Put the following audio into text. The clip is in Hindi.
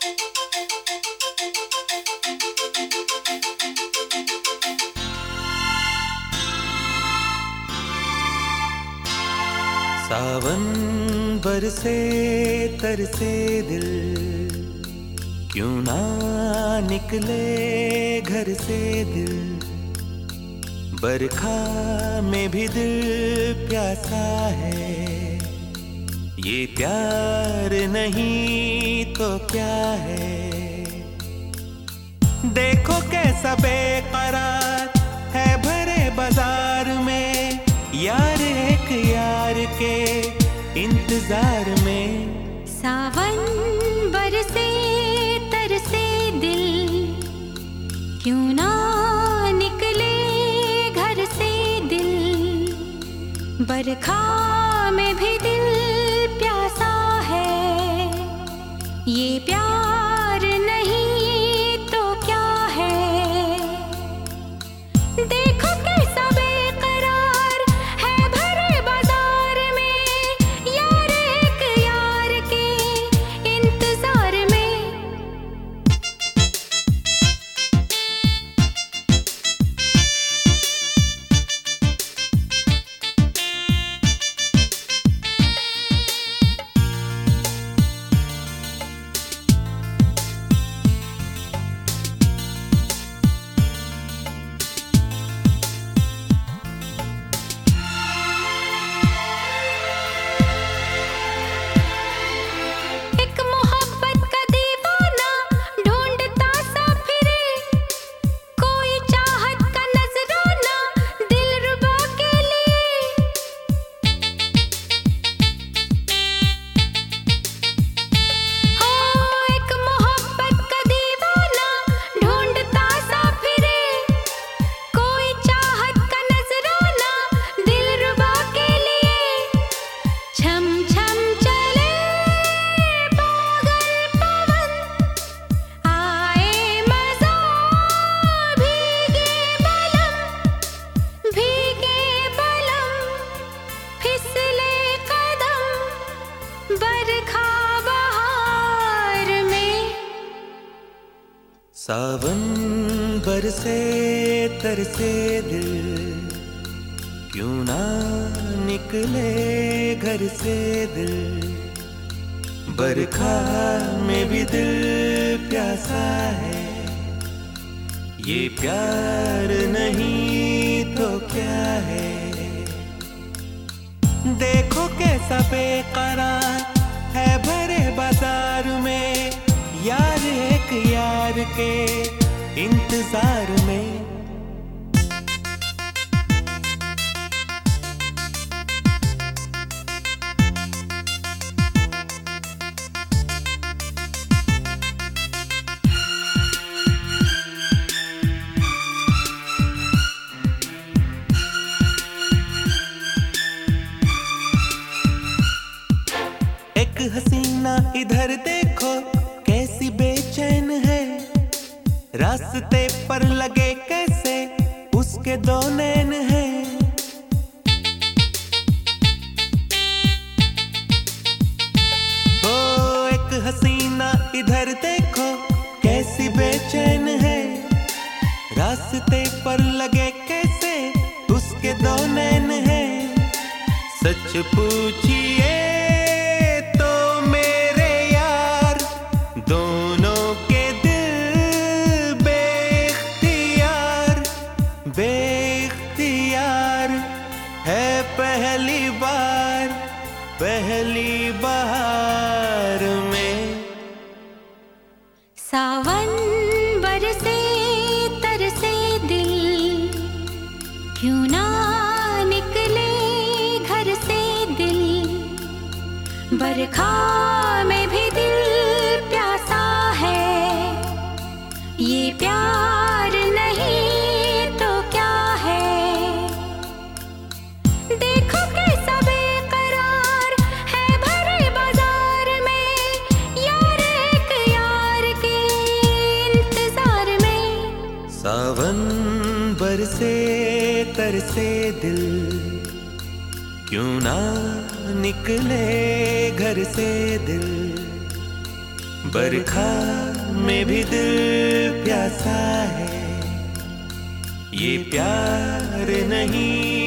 सावन बरसे तरसे दिल, क्यों ना निकले घर से दिल। बरखा में भी दिल प्यासा है, ये प्यार नहीं तो क्या है। देखो कैसा बेकरार है भरे बाजार में, यार एक यार के इंतजार में। सावन बरसे तरसे दिल, क्यों ना निकले घर से दिल। बरखा में भी दिल प्यासा है, ये प्यार नहीं तो क्या है। देखो कैसा बेकरार है भरे बाजार में, यार एक यार के इंतजार में। सावन बरसे तरसे दिल, क्यों ना निकले घर से दिल। बरखा में भी दिल प्यासा है, ये प्यार नहीं तो क्या है। देखो कैसा बेकरार है भरे बाजार में, यार एक यार के इंतजार में। एक हसीना इधर देखो कैसी बेचैन है, रास्ते पर लगे कैसे उसके दो नैन हैं। ओ एक हसीना इधर देखो कैसी बेचैन है, रास्ते पर लगे कैसे उसके दो नैन हैं। सच पूछिए बेख्तियार है पहली बहार में। सावन बरसे तरसे दिल, क्यों ना निकले घर से दिल। बरखा में भी दिल प्यासा है, ये प्यार नहीं तो क्या है। देखो कैसा बेकरार है भरे बाजार में, यार एक यार के इंतजार में। सावन बरसे तरसे दिल, क्यों ना निकले घर से दिल। बरखा में भी दिल प्यासा है, ये प्यार नहीं